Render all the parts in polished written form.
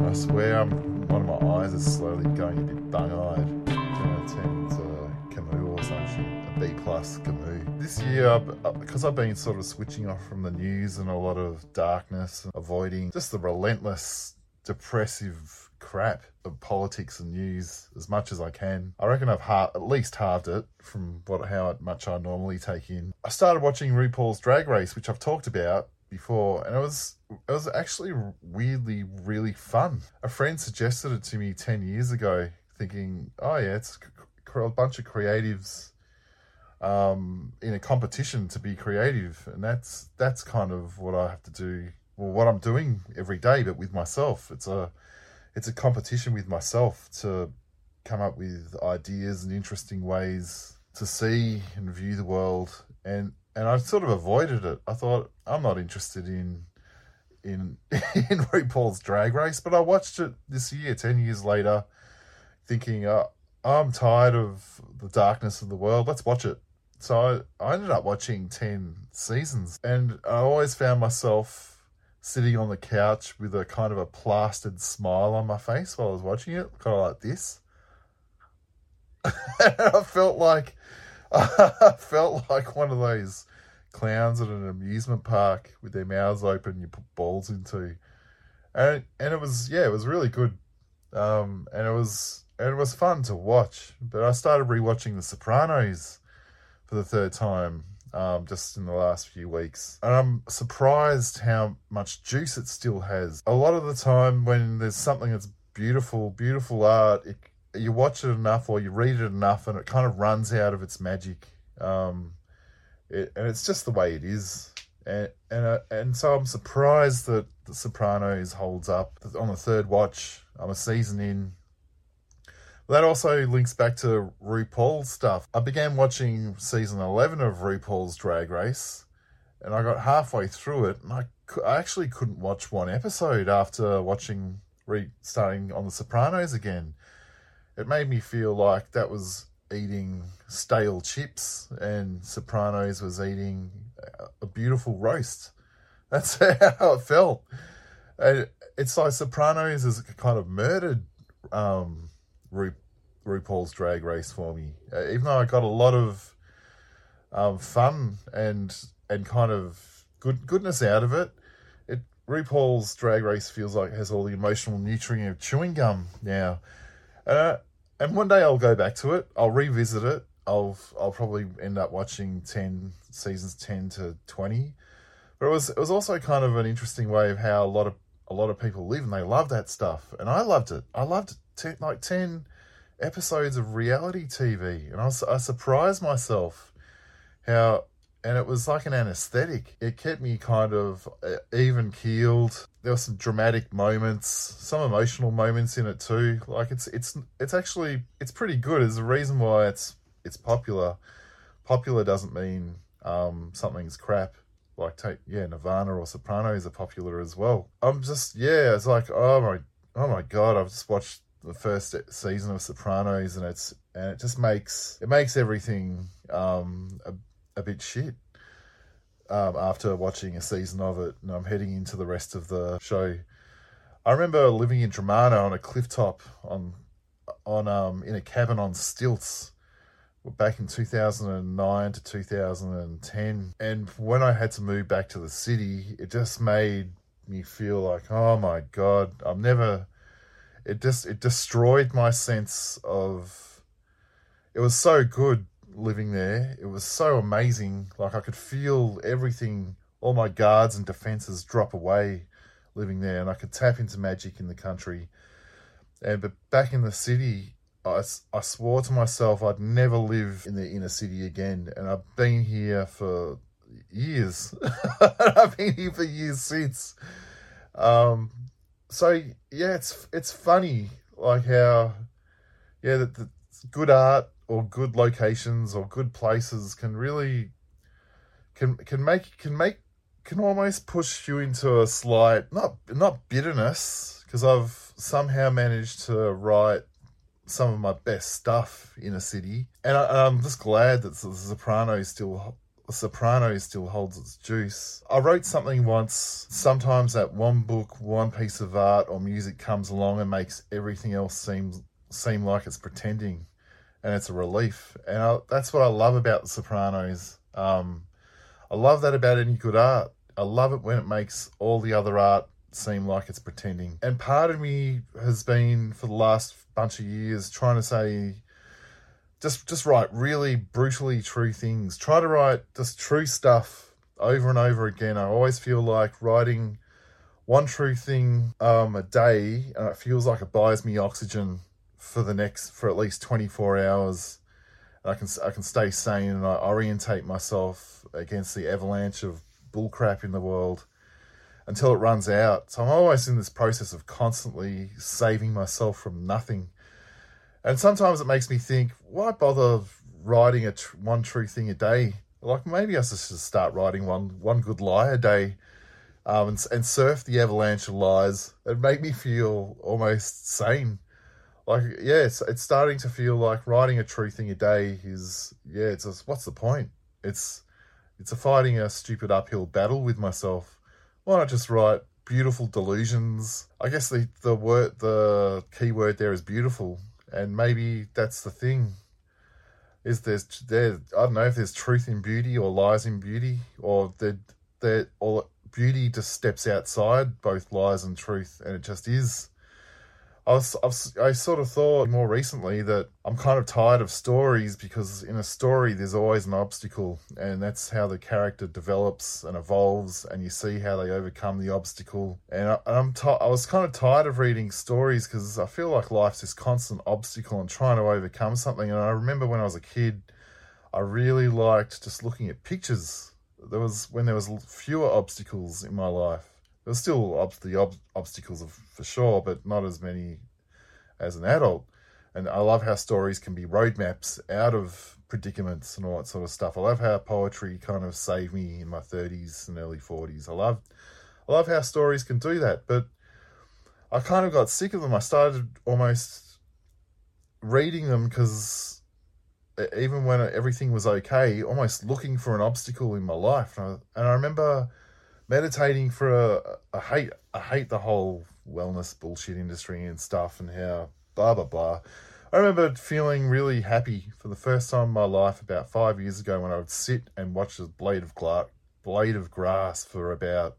I swear one of my eyes is slowly going a bit bung-eyed. Gonna attend Camus or some shit, a B plus Camus. This year, because I've been sort of switching off from the news and a lot of darkness, and avoiding just the relentless, depressive crap of politics and news as much as I can. I reckon I've at least halved it from how much I normally take in. I started watching RuPaul's Drag Race, which I've talked about before, and it was actually weirdly really fun. A friend suggested it to me 10 years ago, thinking, oh yeah, it's a bunch of creatives in a competition to be creative, and that's kind of what I have to do, well, what I'm doing every day, but with myself. It's a competition with myself to come up with ideas and interesting ways to see and view the world, and I sort of avoided it. I thought, I'm not interested in RuPaul's Drag Race, but I watched it this year, 10 years later, thinking, I'm tired of the darkness of the world, let's watch it. So I ended up watching 10 seasons, and I always found myself sitting on the couch with a kind of a plastered smile on my face while I was watching it, kind of like this. I felt like one of those clowns at an amusement park with their mouths open, you put balls into, and it was really good, and it was fun to watch. But I started rewatching The Sopranos for the third time just in the last few weeks, and I'm surprised how much juice it still has. A lot of the time when there's something that's beautiful art, you watch it enough or you read it enough and it kind of runs out of its magic. And it's just the way it is. And so I'm surprised that The Sopranos holds up. On the third watch, I'm a season in. That also links back to RuPaul's stuff. I began watching season 11 of RuPaul's Drag Race, and I got halfway through it, and I actually couldn't watch one episode after starting on The Sopranos again. It made me feel like that was eating stale chips and Sopranos was eating a beautiful roast. That's how it felt. It's like Sopranos has kind of murdered RuPaul's Drag Race for me. Even though I got a lot of fun and kind of goodness out of it, RuPaul's Drag Race feels like it has all the emotional nutrient of chewing gum now. And one day I'll go back to it. I'll revisit it. I'll probably end up watching seasons 10 to 20. But it was also kind of an interesting way of how a lot of people live, and they love that stuff. And I loved it. I loved 10 episodes of reality TV, and I surprised myself and it was like an anesthetic. It kept me kind of even keeled. There were some dramatic moments, some emotional moments in it too. Like it's pretty good. There's a reason why it's popular. Popular doesn't mean something's crap. Like Nirvana or Sopranos are popular as well. It's like, oh my God, I've just watched the first season of Sopranos, and it just makes everything a bit shit after watching a season of it, and I'm heading into the rest of the show. I remember living in Dramana on a cliff top on in a cabin on stilts back in 2009 to 2010, and when I had to move back to the city, it just made me feel like, oh my God, it destroyed my sense of, it was so good living there. It was so amazing. Like I could feel everything, all my guards and defenses drop away living there, and I could tap into magic in the country. But back in the city, I swore to myself I'd never live in the inner city again. And I've been here for years. I've been here for years since. So yeah, it's funny like how the good art or good locations or good places can really can almost push you into a slight not bitterness, because I've somehow managed to write some of my best stuff in a city, and I'm just glad that The Sopranos still The Sopranos still holds its juice. I wrote something once, sometimes that one book, one piece of art or music comes along and makes everything else seem like it's pretending, and it's a relief. And that's what I love about The Sopranos. I love that about any good art. I love it when it makes all the other art seem like it's pretending. And part of me has been, for the last bunch of years, trying to say, just write really brutally true things. Try to write just true stuff over and over again. I always feel like writing one true thing a day, and it feels like it buys me oxygen for at least 24 hours. And I can stay sane, and I orientate myself against the avalanche of bullcrap in the world until it runs out. So I'm always in this process of constantly saving myself from nothing. And sometimes it makes me think, why bother writing one true thing a day? Like, maybe I should just start writing one good lie a day, and surf the avalanche of lies and make me feel almost sane. Like, yeah, it's starting to feel like writing a true thing a day is, it's just, what's the point? It's fighting a stupid uphill battle with myself. Why not just write beautiful delusions? I guess the key word there is beautiful. And maybe that's the thing, I don't know if there's truth in beauty or lies in beauty, or beauty just steps outside both lies and truth, and it just is. I sort of thought more recently that I'm kind of tired of stories, because in a story there's always an obstacle, and that's how the character develops and evolves, and you see how they overcome the obstacle. And I was kind of tired of reading stories, because I feel like life's this constant obstacle and trying to overcome something. And I remember when I was a kid, I really liked just looking at pictures. When there was fewer obstacles in my life. There's still the obstacles for sure, but not as many as an adult. And I love how stories can be roadmaps out of predicaments and all that sort of stuff. I love how poetry kind of saved me in my 30s and early 40s. I love how stories can do that, but I kind of got sick of them. I started almost reading them because even when everything was okay, almost looking for an obstacle in my life. And I remember meditating for I hate the whole wellness bullshit industry and stuff, and how blah blah blah. I remember feeling really happy for the first time in my life about 5 years ago, when I would sit and watch a blade of grass for about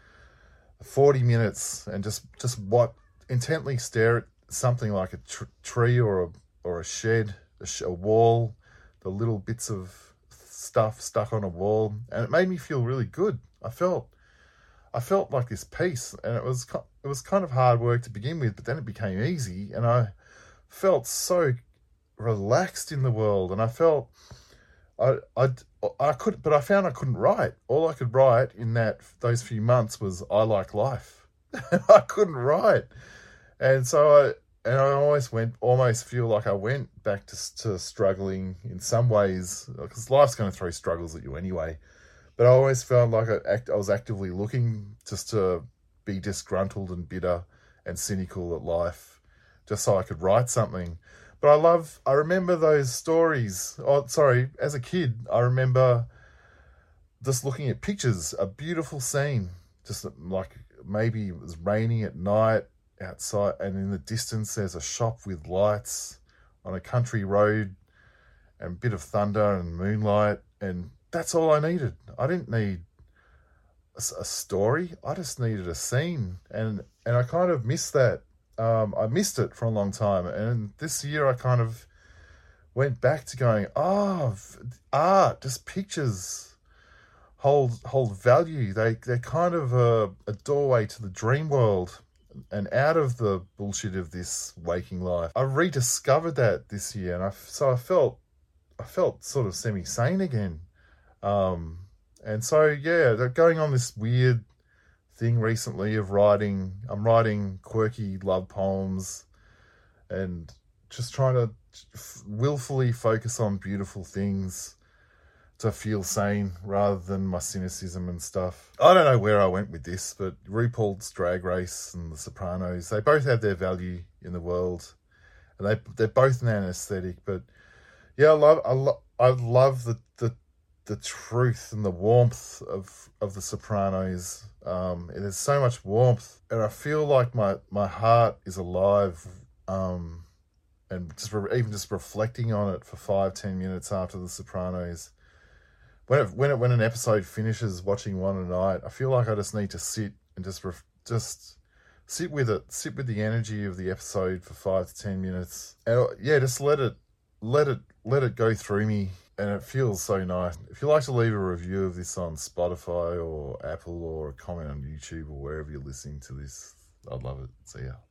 40 minutes and just intently stare at something like a tree or a shed, a wall, the little bits of stuff stuck on a wall, and it made me feel really good. I felt like this peace, and it was kind of hard work to begin with, but then it became easy, and I felt so relaxed in the world. And I felt I found I couldn't write. All I could write in those few months was "I like life." I couldn't write, and so I almost feel like I went back to struggling in some ways, because life's going to throw struggles at you anyway. But I always felt like I was actively looking just to be disgruntled and bitter and cynical at life, just so I could write something. But I remember those stories. As a kid, I remember just looking at pictures, a beautiful scene, just like maybe it was raining at night outside, and in the distance there's a shop with lights on a country road, and a bit of thunder and moonlight, and that's all I needed. I didn't need a story. I just needed a scene, and I kind of missed that. I missed it for a long time, and this year I kind of went back to going, art, just pictures hold value. They're kind of a doorway to the dream world and out of the bullshit of this waking life. I rediscovered that this year, and I felt sort of semi-sane again. And so, yeah, they're going on this weird thing recently of I'm writing quirky love poems and just trying to willfully focus on beautiful things to feel sane rather than my cynicism and stuff. I don't know where I went with this, but RuPaul's Drag Race and The Sopranos, they both have their value in the world, and they're both an anesthetic. But yeah, I love the the truth and the warmth of The Sopranos. There's so much warmth, and I feel like my heart is alive. And even just reflecting on it for 5-10 minutes after The Sopranos, when an episode finishes, watching one a night, I feel like I just need to sit and just sit with it, sit with the energy of the episode for 5 to 10 minutes, and yeah, just let it go through me, and it feels so nice. If you'd like to leave a review of this on Spotify or Apple, or a comment on YouTube or wherever you're listening to this, I'd love it. See ya.